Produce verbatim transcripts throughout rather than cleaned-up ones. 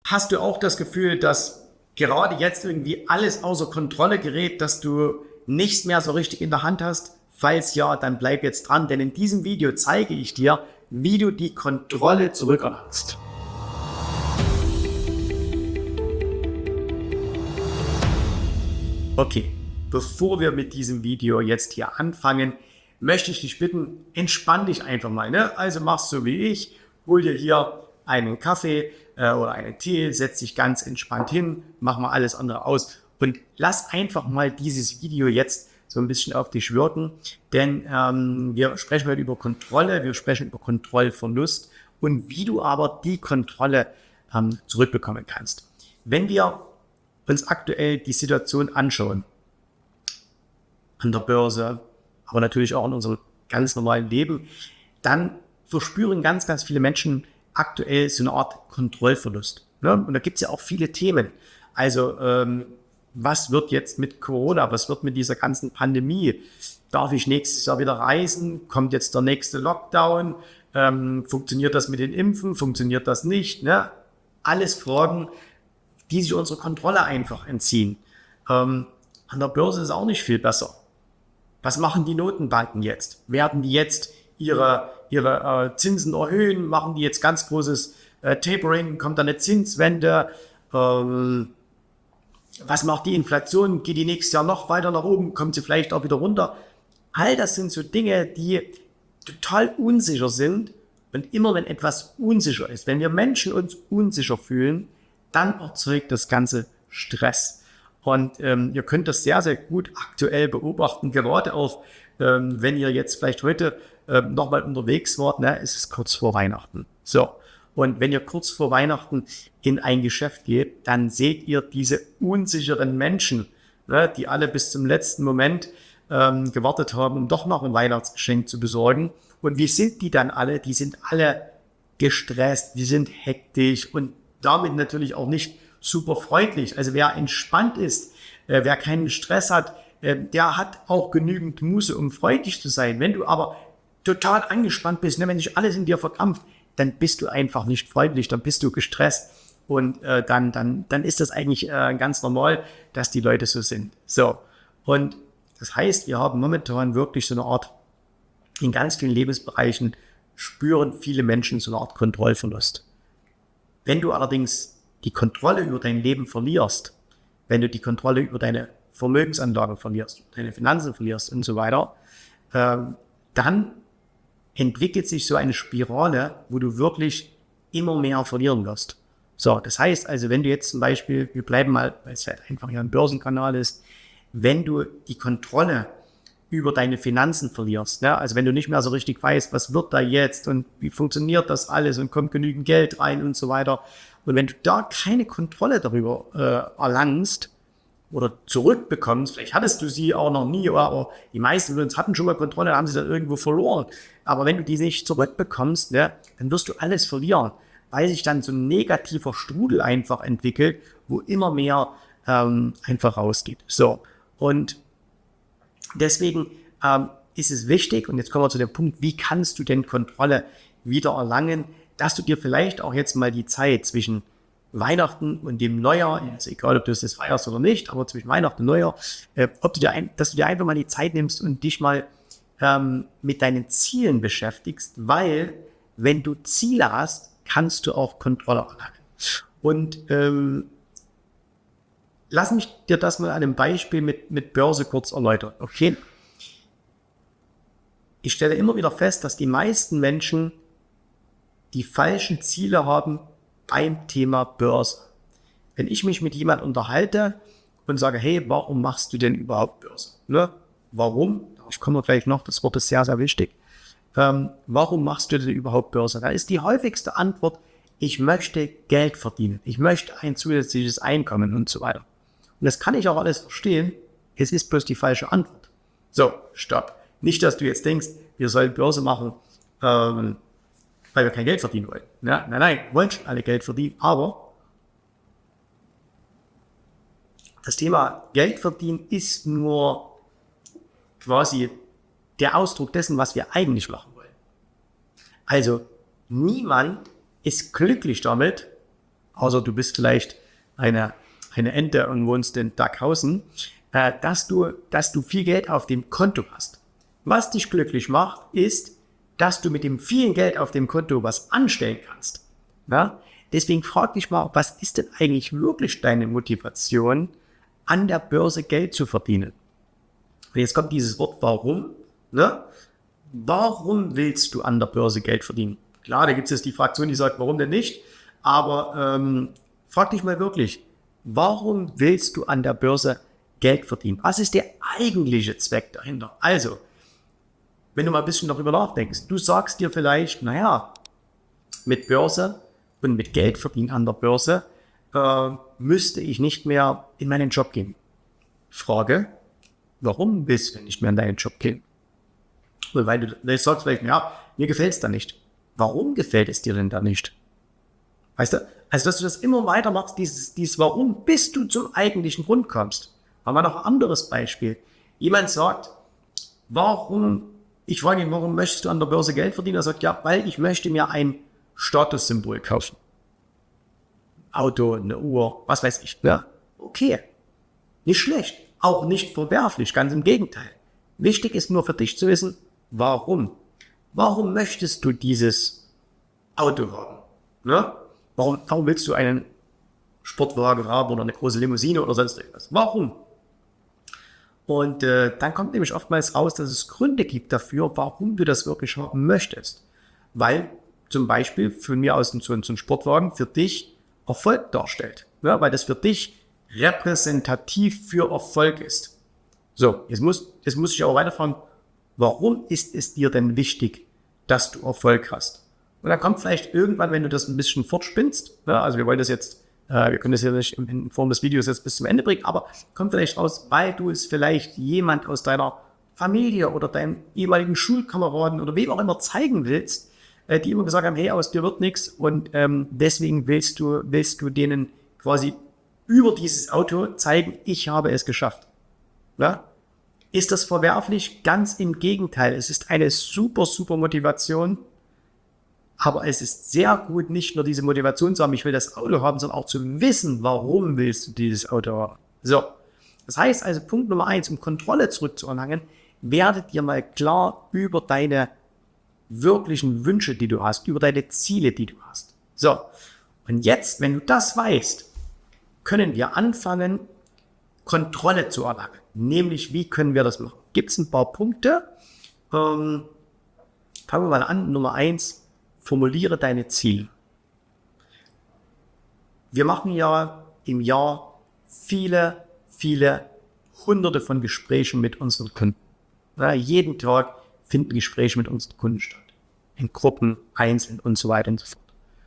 Hast du auch das Gefühl, dass gerade jetzt irgendwie alles außer Kontrolle gerät, dass du nichts mehr so richtig in der Hand hast? Falls ja, dann bleib jetzt dran, denn in diesem Video zeige ich dir, wie du die Kontrolle zurückerlangst. Okay, bevor wir mit diesem Video jetzt hier anfangen, möchte ich dich bitten, entspann dich einfach mal. Ne? Also machst so wie ich, hol dir hier einen Kaffee äh, oder einen Tee, setz dich ganz entspannt hin, mach mal alles andere aus und lass einfach mal dieses Video jetzt so ein bisschen auf dich wirken, denn ähm, wir sprechen heute über Kontrolle, wir sprechen über Kontrollverlust und wie du aber die Kontrolle ähm, zurückbekommen kannst. Wenn wir uns aktuell die Situation anschauen, an der Börse, aber natürlich auch in unserem ganz normalen Leben, dann verspüren ganz, ganz viele Menschen aktuell so eine Art Kontrollverlust. Ne? Und da gibt es ja auch viele Themen. Also ähm, was wird jetzt mit Corona, was wird mit dieser ganzen Pandemie? Darf ich nächstes Jahr wieder reisen? Kommt jetzt der nächste Lockdown? Ähm, funktioniert das mit den Impfen? Funktioniert das nicht? Ne? Alles Fragen, die sich unserer Kontrolle einfach entziehen. Ähm, an der Börse ist es auch nicht viel besser. Was machen die Notenbanken jetzt? Werden die jetzt ihre, ihre äh, Zinsen erhöhen? Machen die jetzt ganz großes äh, Tapering? Kommt da eine Zinswende? Ähm, was macht die Inflation? Geht die nächstes Jahr noch weiter nach oben? Kommt sie vielleicht auch wieder runter? All das sind so Dinge, die total unsicher sind. Und immer wenn etwas unsicher ist, wenn wir Menschen uns unsicher fühlen, dann erzeugt das Ganze Stress. Und ähm, ihr könnt das sehr, sehr gut aktuell beobachten, gerade auch, ähm, wenn ihr jetzt vielleicht heute ähm, nochmal unterwegs wart, ne, ist es kurz vor Weihnachten. So, und wenn ihr kurz vor Weihnachten in ein Geschäft geht, dann seht ihr diese unsicheren Menschen, ne, die alle bis zum letzten Moment ähm, gewartet haben, um doch noch ein Weihnachtsgeschenk zu besorgen. Und wie sind die dann alle? Die sind alle gestresst, die sind hektisch und damit natürlich auch nicht super freundlich. Also wer entspannt ist, äh, wer keinen Stress hat, äh, der hat auch genügend Muße, um freundlich zu sein. Wenn du aber total angespannt bist, ne, wenn sich alles in dir verkrampft, dann bist du einfach nicht freundlich, dann bist du gestresst und äh, dann, dann, dann ist das eigentlich äh, ganz normal, dass die Leute so sind. So, und das heißt, wir haben momentan wirklich so eine Art, in ganz vielen Lebensbereichen spüren viele Menschen so eine Art Kontrollverlust. Wenn du allerdings die Kontrolle über dein Leben verlierst, wenn du die Kontrolle über deine Vermögensanlagen verlierst, deine Finanzen verlierst und so weiter, ähm, dann entwickelt sich so eine Spirale, wo du wirklich immer mehr verlieren wirst. So, das heißt also, wenn du jetzt zum Beispiel, wir bleiben mal, weil es halt einfach hier ein Börsenkanal ist, wenn du die Kontrolle über deine Finanzen verlierst, ne? Also wenn du nicht mehr so richtig weißt, was wird da jetzt und wie funktioniert das alles und kommt genügend Geld rein und so weiter. Und wenn du da keine Kontrolle darüber äh, erlangst oder zurückbekommst, vielleicht hattest du sie auch noch nie, aber die meisten von uns hatten schon mal Kontrolle, haben sie dann irgendwo verloren. Aber wenn du die nicht zurückbekommst, ne, dann wirst du alles verlieren, weil sich dann so ein negativer Strudel einfach entwickelt, wo immer mehr ähm, einfach rausgeht. So, und deswegen ähm, ist es wichtig, und jetzt kommen wir zu dem Punkt, wie kannst du denn Kontrolle wieder erlangen, dass du dir vielleicht auch jetzt mal die Zeit zwischen Weihnachten und dem Neujahr, also egal ob du es feierst oder nicht, aber zwischen Weihnachten und Neujahr, äh, ob du dir ein, dass du dir einfach mal die Zeit nimmst und dich mal ähm, mit deinen Zielen beschäftigst, weil wenn du Ziele hast, kannst du auch Kontrolle erlangen. Und ähm, lass mich dir das mal an einem Beispiel mit, mit Börse kurz erläutern. Okay? Ich stelle immer wieder fest, dass die meisten Menschen die falschen Ziele haben beim Thema Börse. Wenn ich mich mit jemandem unterhalte und sage, hey, warum machst du denn überhaupt Börse? Ne? Warum? Ich komme gleich noch, das Wort ist sehr, sehr wichtig. Ähm, warum machst du denn überhaupt Börse? Da ist die häufigste Antwort, ich möchte Geld verdienen. Ich möchte ein zusätzliches Einkommen und so weiter. Und das kann ich auch alles verstehen. Es ist bloß die falsche Antwort. So, stopp. Nicht, dass du jetzt denkst, wir sollen Börse machen, ähm, weil wir kein Geld verdienen wollen. Ja, nein, nein, wir wollen schon alle Geld verdienen, aber das Thema Geld verdienen ist nur quasi der Ausdruck dessen, was wir eigentlich machen wollen. Also niemand ist glücklich damit, außer du bist vielleicht eine, eine Ente und wohnst in Dackhausen, äh, dass du, dass du viel Geld auf dem Konto hast. Was dich glücklich macht, ist, dass du mit dem vielen Geld auf dem Konto was anstellen kannst. Ja? Deswegen frag dich mal, was ist denn eigentlich wirklich deine Motivation, an der Börse Geld zu verdienen? Und jetzt kommt dieses Wort warum. Ne? Warum willst du an der Börse Geld verdienen? Klar, da gibt es jetzt die Fraktion, die sagt, warum denn nicht? Aber ähm, frag dich mal wirklich, warum willst du an der Börse Geld verdienen? Was ist der eigentliche Zweck dahinter? Also, wenn du mal ein bisschen darüber nachdenkst, du sagst dir vielleicht, naja, mit Börse und mit Geld verdienen an der Börse äh, müsste ich nicht mehr in meinen Job gehen. Frage, warum willst du nicht mehr in deinen Job gehen? Weil du, du sagst vielleicht, ja, mir gefällt es da nicht. Warum gefällt es dir denn da nicht? Weißt du, also dass du das immer weiter machst, dieses, dieses Warum, bis du zum eigentlichen Grund kommst. Haben wir noch ein anderes Beispiel. Jemand sagt, warum, ich frage ihn, warum möchtest du an der Börse Geld verdienen? Er sagt, ja, weil ich möchte mir ein Statussymbol kaufen. Auto, eine Uhr, was weiß ich. Ja, okay, nicht schlecht, auch nicht verwerflich, ganz im Gegenteil. Wichtig ist nur für dich zu wissen, warum. Warum möchtest du dieses Auto haben? Ne? Warum, warum willst du einen Sportwagen haben oder eine große Limousine oder sonst irgendwas? Warum? Und äh, dann kommt nämlich oftmals raus, dass es Gründe gibt dafür, warum du das wirklich haben möchtest. Weil zum Beispiel von mir aus so ein, so ein Sportwagen für dich Erfolg darstellt. Ja, weil das für dich repräsentativ für Erfolg ist. So, jetzt muss, jetzt muss ich auch weiterfahren. Warum ist es dir denn wichtig, dass du Erfolg hast? Und dann kommt vielleicht irgendwann, wenn du das ein bisschen fortspinnst, ja, also wir wollen das jetzt, äh, wir können das ja nicht in, in Form des Videos jetzt bis zum Ende bringen, aber kommt vielleicht raus, weil du es vielleicht jemand aus deiner Familie oder deinem ehemaligen Schulkameraden oder wem auch immer zeigen willst, äh, die immer gesagt haben, hey, aus dir wird nichts und ähm, deswegen willst du, willst du denen quasi über dieses Auto zeigen, ich habe es geschafft. Ja? Ist das verwerflich? Ganz im Gegenteil. Es ist eine super, super Motivation. Aber es ist sehr gut, nicht nur diese Motivation zu haben, ich will das Auto haben, sondern auch zu wissen, warum willst du dieses Auto haben. So. Das heißt also, Punkt Nummer eins, um Kontrolle zurückzuerlangen, werde dir mal klar über deine wirklichen Wünsche, die du hast, über deine Ziele, die du hast. So. Und jetzt, wenn du das weißt, können wir anfangen, Kontrolle zu erlangen. Nämlich, wie können wir das machen? Gibt es ein paar Punkte? Ähm, fangen wir mal an. Nummer eins, formuliere deine Ziele. Wir machen ja im Jahr viele, viele hunderte von Gesprächen mit unseren Kunden. Ja, jeden Tag finden Gespräche mit unseren Kunden statt. In Gruppen, einzeln und so weiter und so fort.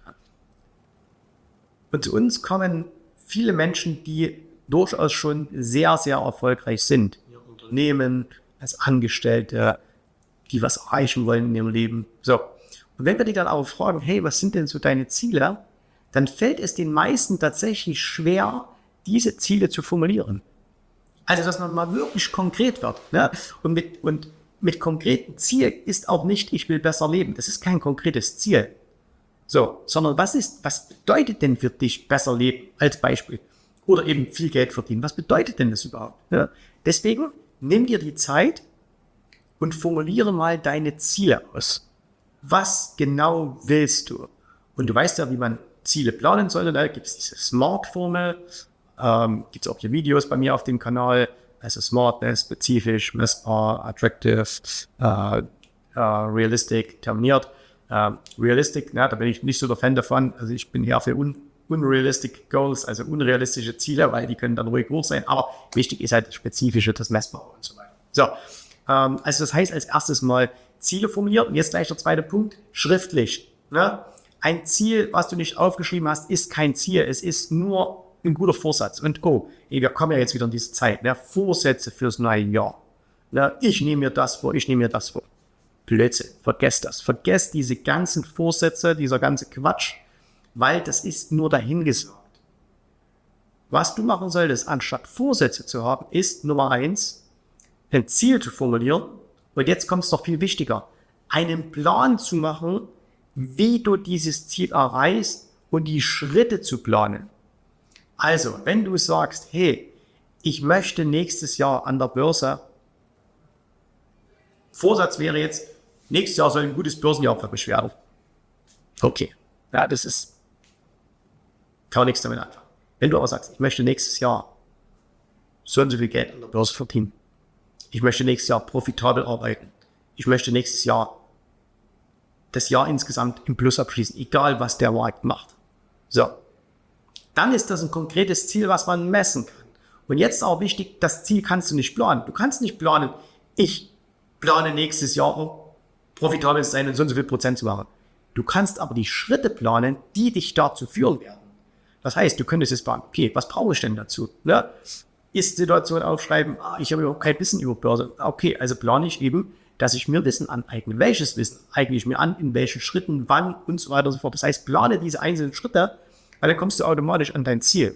Und zu uns kommen viele Menschen, die durchaus schon sehr, sehr erfolgreich sind. Ihr Unternehmen, als Angestellte, die was erreichen wollen in ihrem Leben. So. Und wenn wir die dann auch fragen, hey, was sind denn so deine Ziele? Dann fällt es den meisten tatsächlich schwer, diese Ziele zu formulieren. Also, dass man mal wirklich konkret wird. Ne? Und, mit, und mit konkreten Ziel ist auch nicht, ich will besser leben. Das ist kein konkretes Ziel. So, sondern was ist, was bedeutet denn für dich besser leben als Beispiel? Oder eben viel Geld verdienen. Was bedeutet denn das überhaupt? Ja. Deswegen nimm dir die Zeit und formuliere mal deine Ziele aus. Was genau willst du? Und du weißt ja, wie man Ziele planen sollte. Da gibt es diese SMART-Formel. Ähm, gibt es auch hier Videos bei mir auf dem Kanal. Also SMART, ne, spezifisch, messbar, attractive, äh, äh, realistic, terminiert. Äh, realistic, ne, da bin ich nicht so der Fan davon. Also ich bin eher für un unrealistic Goals, also unrealistische Ziele, weil die können dann ruhig hoch sein. Aber wichtig ist halt das Spezifische, das Messbare und so weiter. So, ähm, also das heißt als erstes mal Ziele formuliert. Und jetzt gleich der zweite Punkt, schriftlich. Ne? Ein Ziel, was du nicht aufgeschrieben hast, ist kein Ziel. Es ist nur ein guter Vorsatz. Und oh, ey, wir kommen ja jetzt wieder in diese Zeit. Ne? Vorsätze fürs neue Jahr. Ne? Ich nehme mir das vor, ich nehme mir das vor. Blödsinn, vergesst das. Vergesst diese ganzen Vorsätze, dieser ganze Quatsch, weil das ist nur dahingesagt. Was du machen solltest, anstatt Vorsätze zu haben, ist Nummer eins, ein Ziel zu formulieren. Und jetzt kommt es noch viel wichtiger, einen Plan zu machen, wie du dieses Ziel erreichst und die Schritte zu planen. Also, wenn du sagst, hey, ich möchte nächstes Jahr an der Börse, Vorsatz wäre jetzt, nächstes Jahr soll ein gutes Börsenjahr für mich werden. Okay, ja, das ist, kann man nichts damit anfangen. Wenn du aber sagst, ich möchte nächstes Jahr so und so viel Geld an der Börse verdienen, ich möchte nächstes Jahr profitabel arbeiten, ich möchte nächstes Jahr das Jahr insgesamt im Plus abschließen, egal was der Markt macht. So, dann ist das ein konkretes Ziel, was man messen kann. Und jetzt auch wichtig, das Ziel kannst du nicht planen. Du kannst nicht planen, ich plane nächstes Jahr profitabel zu sein und so und so viel Prozent zu machen. Du kannst aber die Schritte planen, die dich dazu führen werden. Das heißt, du könntest jetzt planen, okay, was brauche ich denn dazu? Ne? Ist-Situation aufschreiben, ah, ich habe überhaupt kein Wissen über Börse. Okay, also plane ich eben, dass ich mir Wissen aneigne. Welches Wissen eigne ich mir an, in welchen Schritten, wann und so weiter und so fort. Das heißt, plane diese einzelnen Schritte, weil dann kommst du automatisch an dein Ziel.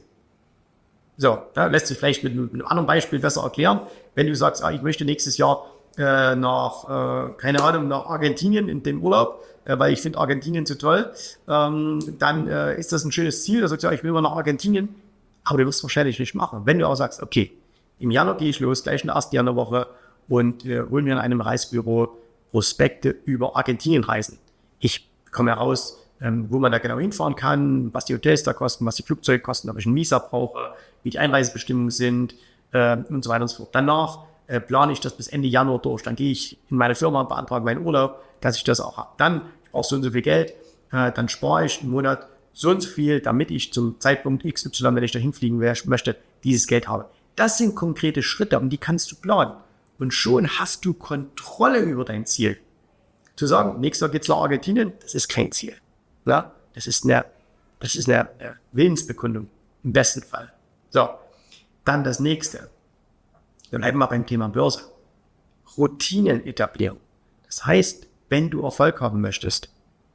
So, da lässt sich vielleicht mit einem anderen Beispiel besser erklären. Wenn du sagst, ah, ich möchte nächstes Jahr äh, nach, äh, keine Ahnung, nach Argentinien in dem Urlaub, äh, weil ich finde Argentinien so toll, ähm, dann äh, ist das ein schönes Ziel. Da sagst du, ja, ich will mal nach Argentinien, aber du wirst es wahrscheinlich nicht machen. Wenn du auch sagst, okay, im Januar gehe ich los, gleich in der ersten Januarwoche und äh, hol mir in einem Reisebüro Prospekte über Argentinien-Reisen. Ich komme heraus, ähm, wo man da genau hinfahren kann, was die Hotels da kosten, was die Flugzeuge kosten, ob ich ein Visa brauche, wie die Einreisebestimmungen sind äh, und so weiter und so fort. Danach äh, plane ich das bis Ende Januar durch. Dann gehe ich in meine Firma und beantrage meinen Urlaub, dass ich das auch habe. Dann, ich brauche so und so viel Geld, äh, dann spare ich im Monat so und so viel, damit ich zum Zeitpunkt X Y, wenn ich da hinfliegen möchte, dieses Geld habe. Das sind konkrete Schritte und die kannst du planen. Und schon hast du Kontrolle über dein Ziel. Zu sagen, nächstes Jahr geht's nach Argentinien, das ist kein Ziel. Ja? Das ist eine, das ist eine Willensbekundung, im besten Fall. So, dann das nächste. Dann bleiben wir beim Thema Börse. Routinenetablierung. Das heißt, wenn du Erfolg haben möchtest,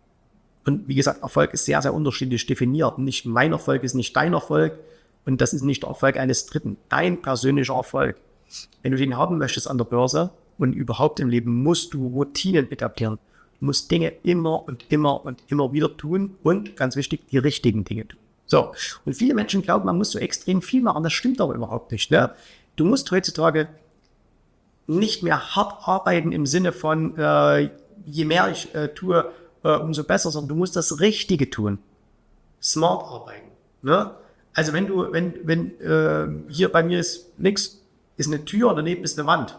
und wie gesagt, Erfolg ist sehr, sehr unterschiedlich definiert. Nicht mein Erfolg ist nicht dein Erfolg und das ist nicht der Erfolg eines Dritten. Dein persönlicher Erfolg. Wenn du den haben möchtest an der Börse und überhaupt im Leben, musst du Routinen etablieren. Du musst Dinge immer und immer und immer wieder tun und, ganz wichtig, die richtigen Dinge tun. So, und viele Menschen glauben, man muss so extrem viel machen. Das stimmt aber überhaupt nicht. Ne? Du musst heutzutage nicht mehr hart arbeiten im Sinne von, äh, je mehr ich äh, tue, äh, umso besser, sondern du musst das Richtige tun. Smart arbeiten. Ne? Also wenn du, wenn, wenn äh, hier bei mir ist nichts, ist eine Tür und daneben ist eine Wand.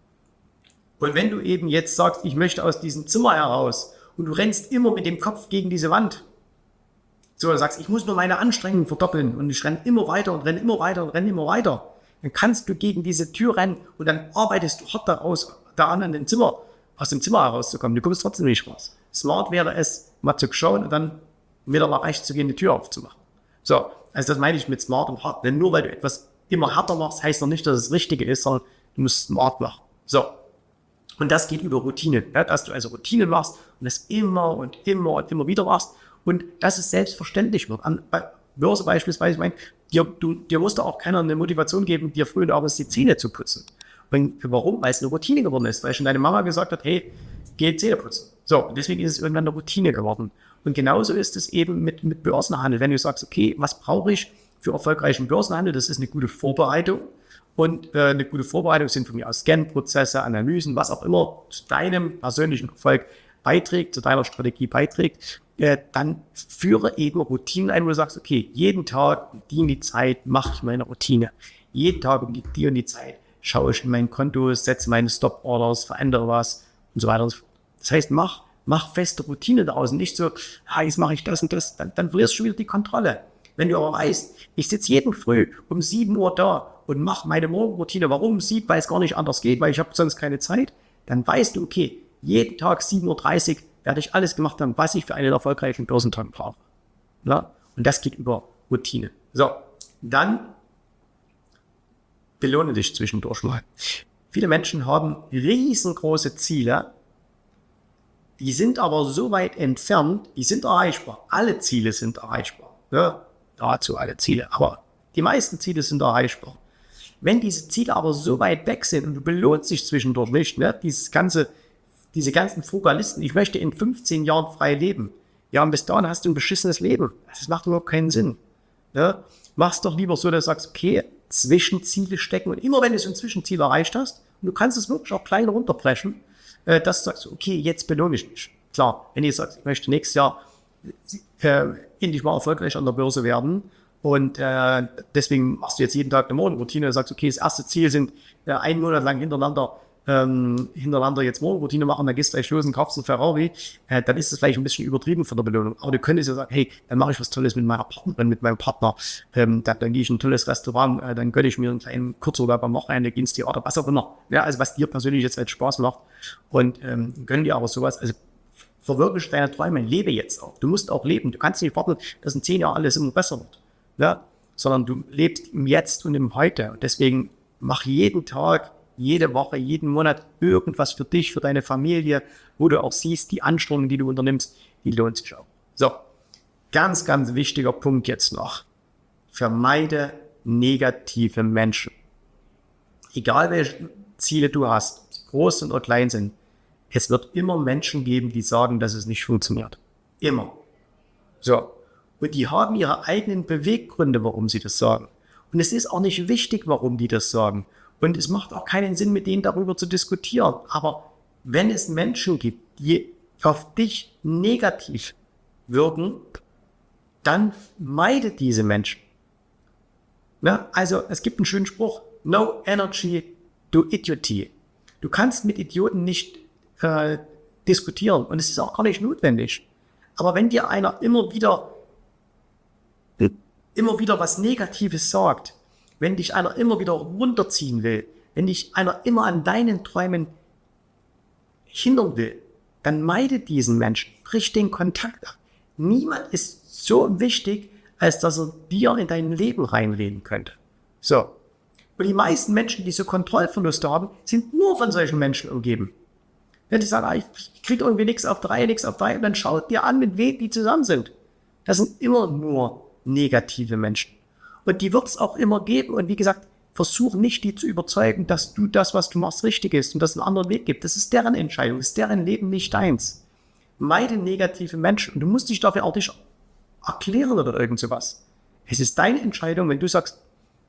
Und wenn du eben jetzt sagst, ich möchte aus diesem Zimmer heraus und du rennst immer mit dem Kopf gegen diese Wand, so, du sagst, ich muss nur meine Anstrengung verdoppeln und ich renne immer weiter und renne immer weiter und renne immer weiter, dann kannst du gegen diese Tür rennen und dann arbeitest du hart daraus, daran an dem Zimmer, aus dem Zimmer herauszukommen. Du kommst trotzdem nicht raus. Smart wäre es, mal zu schauen und dann wieder nach rechts zu gehen, die Tür aufzumachen. So, also das meine ich mit smart und hart. Denn nur weil du etwas immer härter machst, heißt noch nicht, dass es das Richtige ist, sondern du musst smart machen. So. Und das geht über Routinen, ja, dass du also Routinen machst und das immer und immer und immer wieder machst und dass es selbstverständlich wird. An, bei Börse beispielsweise, ich meine, dir, du, dir musste auch keiner eine Motivation geben, dir früh und abends die Zähne zu putzen. Und warum? Weil es eine Routine geworden ist, weil schon deine Mama gesagt hat, hey, geh Zähne putzen. So, und deswegen ist es irgendwann eine Routine geworden. Und genauso ist es eben mit, mit Börsenhandel. Wenn du sagst, okay, was brauche ich für erfolgreichen Börsenhandel? Das ist eine gute Vorbereitung. Und äh, eine gute Vorbereitung sind von mir aus Scan-Prozesse, Analysen, was auch immer zu deinem persönlichen Erfolg beiträgt, zu deiner Strategie beiträgt. Äh, dann führe eben Routinen ein, wo du sagst, okay, jeden Tag um die und die Zeit mache ich meine Routine. Jeden Tag um die, die und die Zeit schaue ich in mein Konto, setze meine Stop-Orders, verändere was und so weiter und so fort. Das heißt, mach, mach feste Routine daraus und nicht so, ah, jetzt mache ich das und das, dann, dann verlierst du schon wieder die Kontrolle. Wenn du aber weißt, ich sitze jeden Früh um sieben Uhr da und mache meine Morgenroutine, warum um sieben, weil es gar nicht anders geht, weil ich habe sonst keine Zeit, dann weißt du, okay, jeden Tag sieben Uhr dreißig werde ich alles gemacht haben, was ich für einen erfolgreichen Börsentag brauche. Ja? Und das geht über Routine. So, dann belohne dich zwischendurch mal. Viele Menschen haben riesengroße Ziele, die sind aber so weit entfernt, die sind erreichbar. Alle Ziele sind erreichbar. Ja? Dazu alle Ziele, aber die meisten Ziele sind erreichbar. Wenn diese Ziele aber so weit weg sind und du belohnst dich zwischendurch nicht, ne, dieses ganze, diese ganzen Frugalisten, ich möchte in fünfzehn Jahren frei leben, Ja, und bis dahin hast du ein beschissenes Leben. Das macht überhaupt keinen Sinn. Ja? Mach's doch lieber so, dass du sagst, okay, Zwischenziele stecken. Und immer wenn du so ein Zwischenziel erreicht hast, und du kannst es wirklich auch klein runterbrechen, äh, dass du sagst, okay, jetzt belohne ich mich. Klar, wenn ihr sagt, ich möchte nächstes Jahr äh, endlich mal erfolgreich an der Börse werden und äh, deswegen machst du jetzt jeden Tag eine Morgenroutine und sagst, okay, das erste Ziel sind äh, einen Monat lang hintereinander ähm, hintereinander jetzt Morgenroutine machen, dann gehst du gleich los und kaufst einen Ferrari, äh, dann ist das vielleicht ein bisschen übertrieben von der Belohnung. Aber du könntest ja sagen, hey, dann mache ich was Tolles mit meiner Partnerin, mit meinem Partner, ähm, dann, dann gehe ich in ein tolles Restaurant, äh, dann gönne ich mir einen kleinen Kurzurlaub am Wochenende, gehe ins Theater, was auch immer. Ja, also was dir persönlich jetzt halt Spaß macht und ähm, gönn dir aber sowas. Also verwirkliche deine Träume, lebe jetzt auch. Du musst auch leben. Du kannst nicht warten, dass in zehn Jahren alles immer besser wird. Ja? Sondern du lebst im Jetzt und im Heute. Und deswegen mach jeden Tag, jede Woche, jeden Monat irgendwas für dich, für deine Familie, wo du auch siehst, die Anstrengungen, die du unternimmst, die lohnt sich auch. So, ganz, ganz wichtiger Punkt jetzt noch. Vermeide negative Menschen. Egal welche Ziele du hast, ob sie groß sind oder klein sind, es wird immer Menschen geben, die sagen, dass es nicht funktioniert. Immer. So. Und die haben ihre eigenen Beweggründe, warum sie das sagen. Und es ist auch nicht wichtig, warum die das sagen. Und es macht auch keinen Sinn, mit denen darüber zu diskutieren. Aber wenn es Menschen gibt, die auf dich negativ wirken, dann meide diese Menschen. Ja, also es gibt einen schönen Spruch, no energy to idiocy. Du kannst mit Idioten nicht äh, diskutieren und es ist auch gar nicht notwendig. Aber wenn dir einer immer wieder immer wieder was Negatives sagt, wenn dich einer immer wieder runterziehen will, wenn dich einer immer an deinen Träumen hindern will, dann meide diesen Menschen, brich den Kontakt ab. Niemand ist so wichtig, als dass er dir in dein Leben reinreden könnte. So. Und die meisten Menschen, die so Kontrollverluste haben, sind nur von solchen Menschen umgeben. Wenn die sagen, ah, ich kriege irgendwie nichts auf drei, nichts auf drei, und dann schaut dir an, mit wem die zusammen sind. Das sind immer nur negative Menschen. Und die wird es auch immer geben. Und wie gesagt, versuch nicht, die zu überzeugen, dass du das, was du machst, richtig ist und dass es einen anderen Weg gibt. Das ist deren Entscheidung, das ist deren Leben, nicht deins. Meide negative Menschen. Und du musst dich dafür auch nicht erklären oder irgend sowas. Es ist deine Entscheidung, wenn du sagst,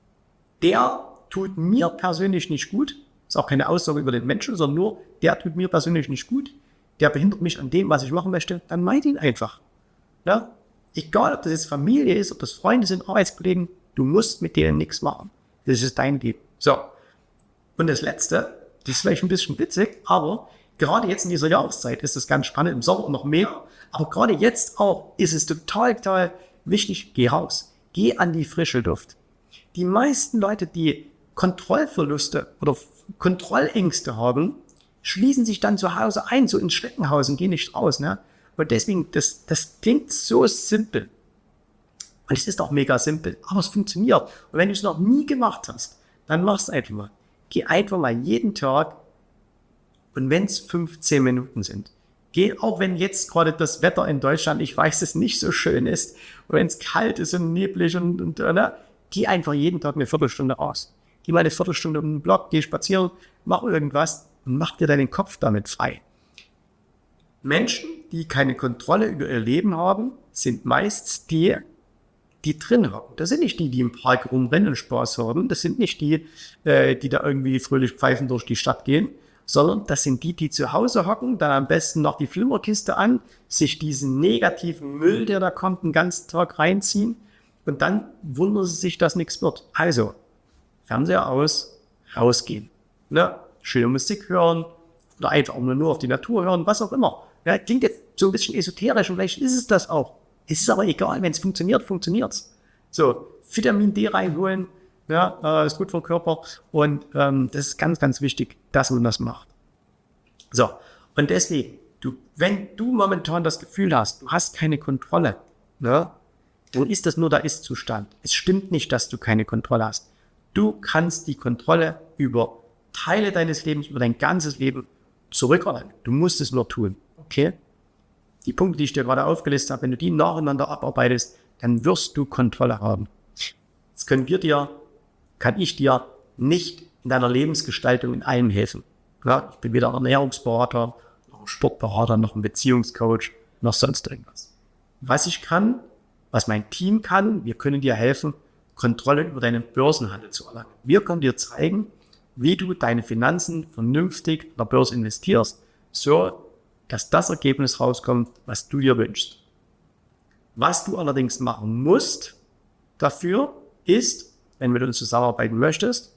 der tut mir persönlich nicht gut, ist auch keine Aussage über den Menschen, sondern nur, der tut mir persönlich nicht gut, der behindert mich an dem, was ich machen möchte, dann meide ihn einfach. Ja? Egal, ob das jetzt Familie ist, ob das Freunde sind, Arbeitskollegen, du musst mit denen nichts machen. Das ist dein Leben. So. Und das Letzte, das ist vielleicht ein bisschen witzig, aber gerade jetzt in dieser Jahreszeit ist es ganz spannend, im Sommer noch mehr, aber gerade jetzt auch ist es total, total wichtig, geh raus. Geh an die frische Luft. Die meisten Leute, die Kontrollverluste oder Kontrollängste haben, schließen sich dann zu Hause ein, so ins Schneckenhaus und gehen nicht raus. Ne? Und deswegen, das, das klingt so simpel. Und es ist auch mega simpel, aber es funktioniert. Und wenn du es noch nie gemacht hast, dann mach es einfach mal. Geh einfach mal jeden Tag, und wenn es fünfzehn Minuten sind, geh, auch wenn jetzt gerade das Wetter in Deutschland, ich weiß, es nicht so schön ist, und wenn es kalt ist und neblig und, und ne, geh einfach jeden Tag eine Viertelstunde raus. Geh mal eine Viertelstunde um den Block, geh spazieren, mach irgendwas und mach dir deinen Kopf damit frei. Menschen, die keine Kontrolle über ihr Leben haben, sind meist die, die drin haben. Das sind nicht die, die im Park rumrennen und Spaß haben. Das sind nicht die, äh, die da irgendwie fröhlich pfeifend durch die Stadt gehen, sondern das sind die, die zu Hause hocken, dann am besten noch die Flimmerkiste an, sich diesen negativen Müll, der da kommt, den ganzen Tag reinziehen und dann wundern sie sich, dass nichts wird. Also, Fernseher aus, rausgehen. Ne? Schöne Musik hören oder einfach auch nur auf die Natur hören, was auch immer. Ja, klingt jetzt so ein bisschen esoterisch und vielleicht ist es das auch. Es ist aber egal, wenn es funktioniert, funktioniert es. So, Vitamin D reinholen, ja, äh, ist gut für den Körper und ähm, das ist ganz, ganz wichtig, dass man das macht. So, und deswegen, du, wenn du momentan das Gefühl hast, du hast keine Kontrolle, ne, dann ist das nur der Ist-Zustand. Es stimmt nicht, dass du keine Kontrolle hast. Du kannst die Kontrolle über Teile deines Lebens, über dein ganzes Leben zurückerlangen. Du musst es nur tun. Okay? Die Punkte, die ich dir gerade aufgelistet habe, wenn du die nacheinander abarbeitest, dann wirst du Kontrolle haben. Jetzt können wir dir, kann ich dir nicht in deiner Lebensgestaltung in allem helfen. Ja, ich bin weder ein Ernährungsberater, noch ein Sportberater, noch ein Beziehungscoach, noch sonst irgendwas. was ich kann, was mein Team kann. Wir können dir helfen, Kontrolle über deinen Börsenhandel zu erlangen. Wir können dir zeigen, wie du deine Finanzen vernünftig an der Börse investierst, so dass das Ergebnis rauskommt, was du dir wünschst. Was du allerdings machen musst dafür ist, wenn du mit uns zusammenarbeiten möchtest,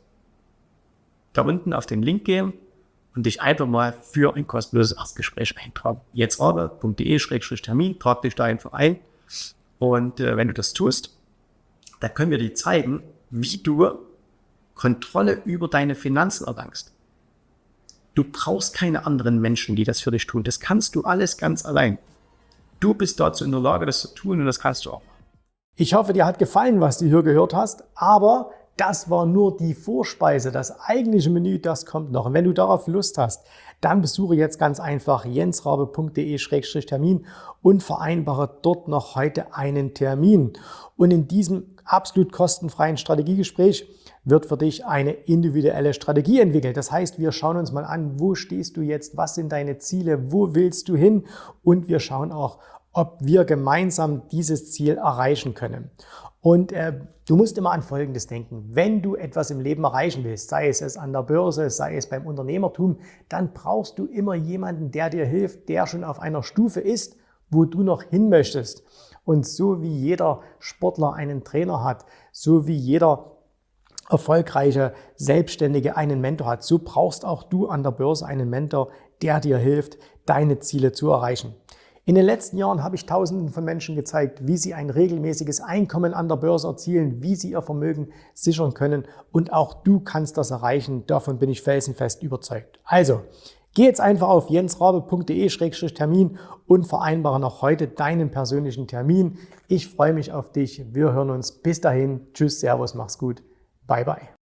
da unten auf den Link gehen und dich einfach mal für ein kostenloses Erstgespräch eintragen. jetztrabe punkt de Schrägstrich Termin, trag dich da einfach ein. Und äh, wenn du das tust, dann können wir dir zeigen, wie du Kontrolle über deine Finanzen erlangst. Du brauchst keine anderen Menschen, die das für dich tun. Das kannst du alles ganz allein. Du bist dazu in der Lage, das zu tun und das kannst du auch. Ich hoffe, dir hat gefallen, was du hier gehört hast, aber das war nur die Vorspeise. Das eigentliche Menü, das kommt noch. Und wenn du darauf Lust hast, dann besuche jetzt ganz einfach jensrabe punkt de Schrägstrich Termin und vereinbare dort noch heute einen Termin. Und in diesem absolut kostenfreien Strategiegespräch wird für dich eine individuelle Strategie entwickelt. Das heißt, wir schauen uns mal an, wo stehst du jetzt, was sind deine Ziele, wo willst du hin, und wir schauen auch, ob wir gemeinsam dieses Ziel erreichen können. Und äh, du musst immer an Folgendes denken: Wenn du etwas im Leben erreichen willst, sei es, es an der Börse, sei es beim Unternehmertum, dann brauchst du immer jemanden, der dir hilft, der schon auf einer Stufe ist, wo du noch hin möchtest. Und so wie jeder Sportler einen Trainer hat, so wie jeder erfolgreiche Selbstständige einen Mentor hat, so brauchst auch du an der Börse einen Mentor, der dir hilft, deine Ziele zu erreichen. In den letzten Jahren habe ich Tausenden von Menschen gezeigt, wie sie ein regelmäßiges Einkommen an der Börse erzielen, wie sie ihr Vermögen sichern können, und auch du kannst das erreichen. Davon bin ich felsenfest überzeugt. Also, geh jetzt einfach auf jensrabe punkt de Schrägstrich Termin und vereinbare noch heute deinen persönlichen Termin. Ich freue mich auf dich. Wir hören uns. Bis dahin. Tschüss, Servus, mach's gut. Bye, bye.